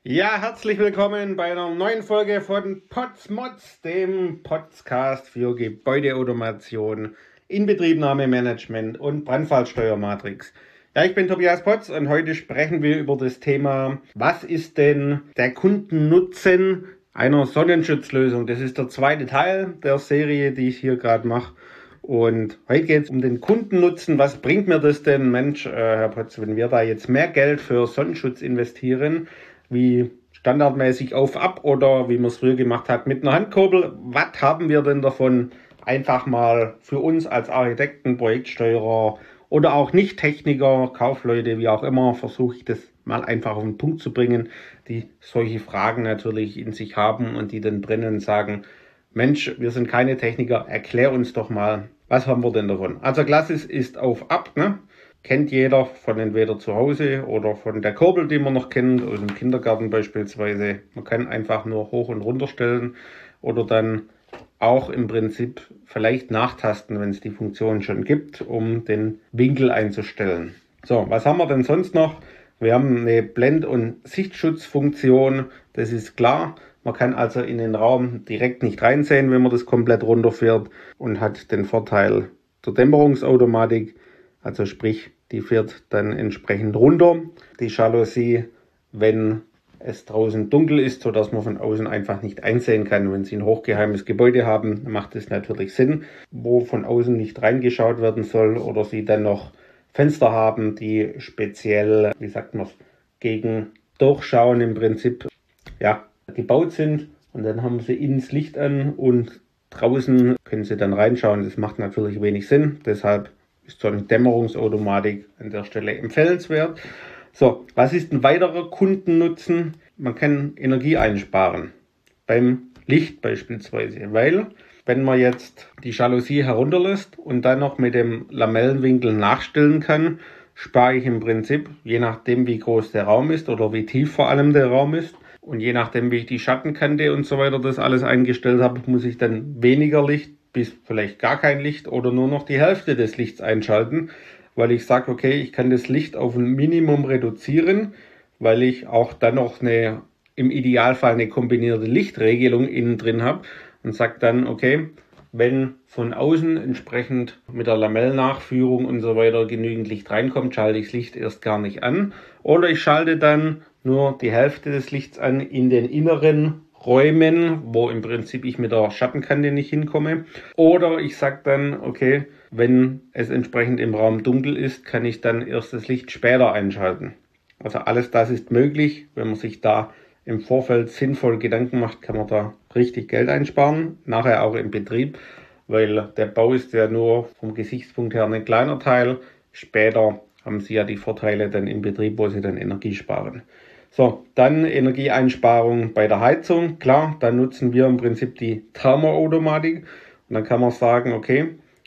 Ja, herzlich willkommen bei einer neuen Folge von Potsmods, dem Podcast für Gebäudeautomation, Inbetriebnahmemanagement und Brandfallsteuermatrix. Ja, ich bin Tobias Potz und heute sprechen wir über das Thema, was ist denn der Kundennutzen einer Sonnenschutzlösung? Das ist der zweite Teil der Serie, die ich hier gerade mache. Und heute geht es um den Kundennutzen. Was bringt mir das denn, Mensch, Herr Potz, wenn wir da jetzt mehr Geld für Sonnenschutz investieren, wie standardmäßig auf ab oder wie man es früher gemacht hat mit einer Handkurbel? Was haben wir denn davon? Einfach mal für uns als Architekten, Projektsteuerer oder auch Nicht-Techniker, Kaufleute, wie auch immer, versuche ich das mal einfach auf den Punkt zu bringen, die solche Fragen natürlich in sich haben und die dann brennen und sagen, Mensch, wir sind keine Techniker, erklär uns doch mal, was haben wir denn davon? Also klassisch ist auf ab, ne? Kennt jeder von entweder zu Hause oder von der Kurbel, die man noch kennt, aus dem Kindergarten beispielsweise. Man kann einfach nur hoch und runter stellen oder dann auch im Prinzip vielleicht nachtasten, wenn es die Funktion schon gibt, um den Winkel einzustellen. So, was haben wir denn sonst noch? Wir haben eine Blend- und Sichtschutzfunktion, das ist klar. Man kann also in den Raum direkt nicht reinsehen, wenn man das komplett runterfährt und hat den Vorteil der Dämmerungsautomatik. Also sprich, die fährt dann entsprechend runter, die Jalousie, wenn es draußen dunkel ist, sodass man von außen einfach nicht einsehen kann. Wenn Sie ein hochgeheimes Gebäude haben, macht es natürlich Sinn, wo von außen nicht reingeschaut werden soll oder Sie dann noch Fenster haben, die speziell, wie sagt man, gegen Durchschauen im Prinzip ja, gebaut sind. Und dann haben Sie innen das Licht an und draußen können Sie dann reinschauen. Das macht natürlich wenig Sinn, deshalb ist so eine Dämmerungsautomatik an der Stelle empfehlenswert. So, was ist ein weiterer Kundennutzen? Man kann Energie einsparen beim Licht beispielsweise, weil wenn man jetzt die Jalousie herunterlässt und dann noch mit dem Lamellenwinkel nachstellen kann, spare ich im Prinzip, je nachdem wie groß der Raum ist oder wie tief vor allem der Raum ist und je nachdem wie ich die Schattenkante und so weiter das alles eingestellt habe, muss ich dann weniger Licht bis vielleicht gar kein Licht oder nur noch die Hälfte des Lichts einschalten, weil ich sage, okay, ich kann das Licht auf ein Minimum reduzieren, weil ich auch dann noch im Idealfall eine kombinierte Lichtregelung innen drin habe und sage dann, okay, wenn von außen entsprechend mit der Lamellennachführung und so weiter genügend Licht reinkommt, schalte ich das Licht erst gar nicht an. Oder ich schalte dann nur die Hälfte des Lichts an in den inneren Räumen, wo im Prinzip ich mit der Schattenkante nicht hinkomme. Oder ich sage dann, okay, wenn es entsprechend im Raum dunkel ist, kann ich dann erst das Licht später einschalten. Also alles das ist möglich. Wenn man sich da im Vorfeld sinnvoll Gedanken macht, kann man da richtig Geld einsparen. Nachher auch im Betrieb, weil der Bau ist ja nur vom Gesichtspunkt her ein kleiner Teil. Später haben Sie ja die Vorteile dann im Betrieb, wo Sie dann Energie sparen. So, dann Energieeinsparung bei der Heizung. Klar, dann nutzen wir im Prinzip die Thermoautomatik. Und dann kann man sagen, okay,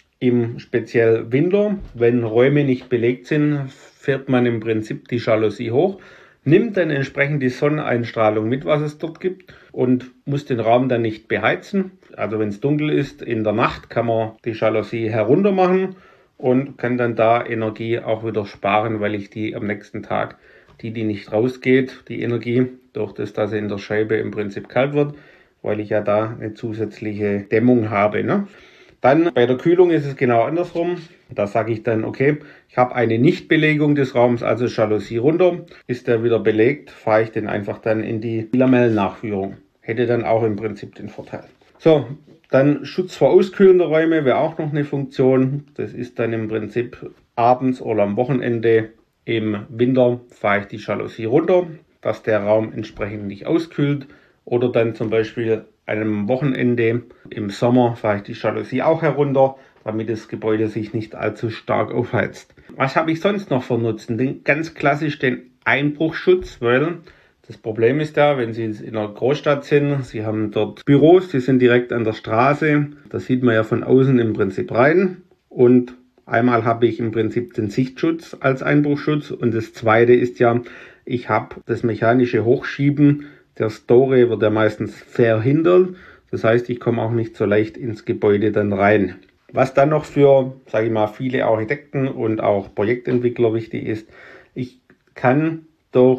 im speziell Winter, wenn Räume nicht belegt sind, fährt man im Prinzip die Jalousie hoch, nimmt dann entsprechend die Sonneneinstrahlung mit, was es dort gibt und muss den Raum dann nicht beheizen. Also wenn es dunkel ist, in der Nacht kann man die Jalousie herunter machen und kann dann da Energie auch wieder sparen, weil ich die am nächsten Tag, die nicht rausgeht, die Energie, durch das, dass sie in der Scheibe im Prinzip kalt wird, weil ich ja da eine zusätzliche Dämmung habe, ne? Dann bei der Kühlung ist es genau andersrum. Da sage ich dann, okay, ich habe eine Nichtbelegung des Raums, also Jalousie runter. Ist der wieder belegt, fahre ich den einfach dann in die Lamellennachführung. Hätte dann auch im Prinzip den Vorteil. So, dann Schutz vor auskühlender Räume wäre auch noch eine Funktion. Das ist dann im Prinzip abends oder am Wochenende im Winter fahre ich die Jalousie runter, dass der Raum entsprechend nicht auskühlt. Oder dann zum Beispiel einem Wochenende im Sommer fahre ich die Jalousie auch herunter, damit das Gebäude sich nicht allzu stark aufheizt. Was habe ich sonst noch für Nutzen? Ganz klassisch den Einbruchschutz, weil das Problem ist ja, wenn Sie in einer Großstadt sind, Sie haben dort Büros, die sind direkt an der Straße, da sieht man ja von außen im Prinzip rein und einmal habe ich im Prinzip den Sichtschutz als Einbruchschutz und das zweite ist ja, ich habe das mechanische Hochschieben der Story wird ja meistens verhindert. Das heißt, ich komme auch nicht so leicht ins Gebäude dann rein. Was dann noch für, sage ich mal, viele Architekten und auch Projektentwickler wichtig ist, ich kann durch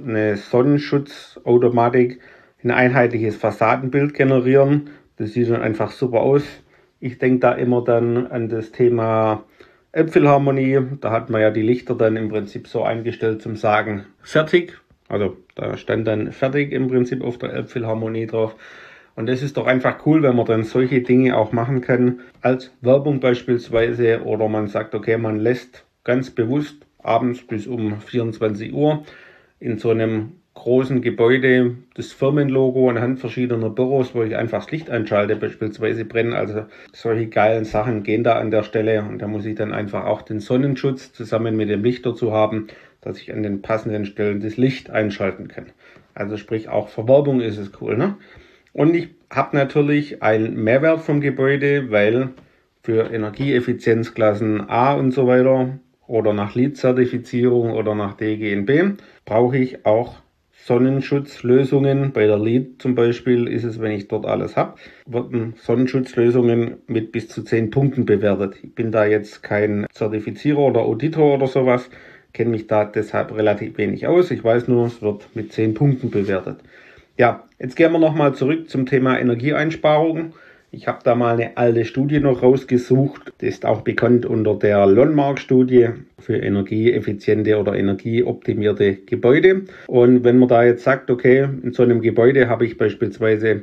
eine Sonnenschutzautomatik ein einheitliches Fassadenbild generieren. Das sieht dann einfach super aus. Ich denke da immer dann an das Thema Elbphilharmonie. Da hat man ja die Lichter dann im Prinzip so eingestellt zum Sagen fertig. Also da stand dann fertig im Prinzip auf der Elbphilharmonie drauf. Und das ist doch einfach cool, wenn man dann solche Dinge auch machen kann, als Werbung beispielsweise. Oder man sagt, okay, man lässt ganz bewusst abends bis um 24 Uhr in so einem großen Gebäude das Firmenlogo anhand verschiedener Büros, wo ich einfach das Licht einschalte, beispielsweise brennen. Also solche geilen Sachen gehen da an der Stelle, und da muss ich dann einfach auch den Sonnenschutz zusammen mit dem Licht dazu haben, dass ich an den passenden Stellen das Licht einschalten kann. Also sprich auch für Werbung ist es cool, ne? Und ich habe natürlich einen Mehrwert vom Gebäude, weil für Energieeffizienzklassen A und so weiter oder nach LEED-Zertifizierung oder nach DGNB brauche ich auch Sonnenschutzlösungen. Bei der LEED zum Beispiel ist es, wenn ich dort alles habe, werden Sonnenschutzlösungen mit bis zu 10 Punkten bewertet. Ich bin da jetzt kein Zertifizierer oder Auditor oder sowas, kenne mich da deshalb relativ wenig aus. Ich weiß nur, es wird mit 10 Punkten bewertet. Ja, jetzt gehen wir nochmal zurück zum Thema Energieeinsparung. Ich habe da mal eine alte Studie noch rausgesucht. Das ist auch bekannt unter der Lonmark-Studie für energieeffiziente oder energieoptimierte Gebäude. Und wenn man da jetzt sagt, okay, in so einem Gebäude habe ich beispielsweise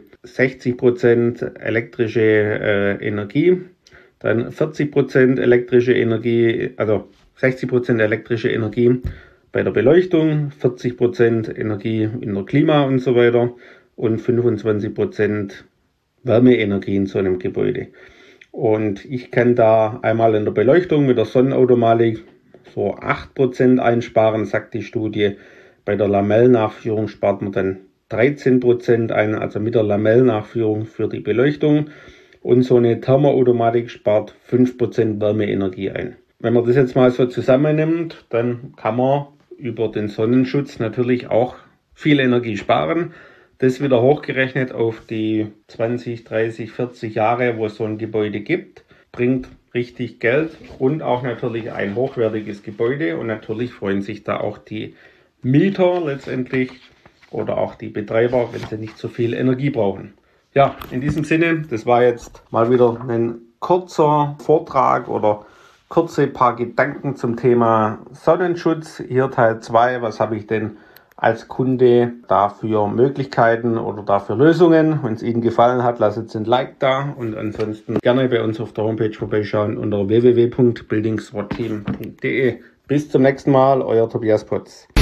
60% elektrische Energie, dann 40% elektrische Energie, also 60% elektrische Energie bei der Beleuchtung, 40% Energie in der Klima und so weiter und 25% Wärmeenergie in so einem Gebäude. Und ich kann da einmal in der Beleuchtung mit der Sonnenautomatik so 8% einsparen, sagt die Studie. Bei der Lamellennachführung spart man dann 13% ein, also mit der Lamellennachführung für die Beleuchtung. Und so eine Thermoautomatik spart 5% Wärmeenergie ein. Wenn man das jetzt mal so zusammennimmt, dann kann man über den Sonnenschutz natürlich auch viel Energie sparen. Das wieder hochgerechnet auf die 20, 30, 40 Jahre, wo es so ein Gebäude gibt, bringt richtig Geld und auch natürlich ein hochwertiges Gebäude. Und natürlich freuen sich da auch die Mieter letztendlich oder auch die Betreiber, wenn sie nicht so viel Energie brauchen. Ja, in diesem Sinne, das war jetzt mal wieder ein kurzer Vortrag oder kurze paar Gedanken zum Thema Sonnenschutz. Hier Teil 2, was habe ich denn als Kunde dafür Möglichkeiten oder dafür Lösungen. Wenn es Ihnen gefallen hat, lasst jetzt ein Like da und ansonsten gerne bei uns auf der Homepage vorbeischauen unter www.buildingswatteam.de. Bis zum nächsten Mal, euer Tobias Potz.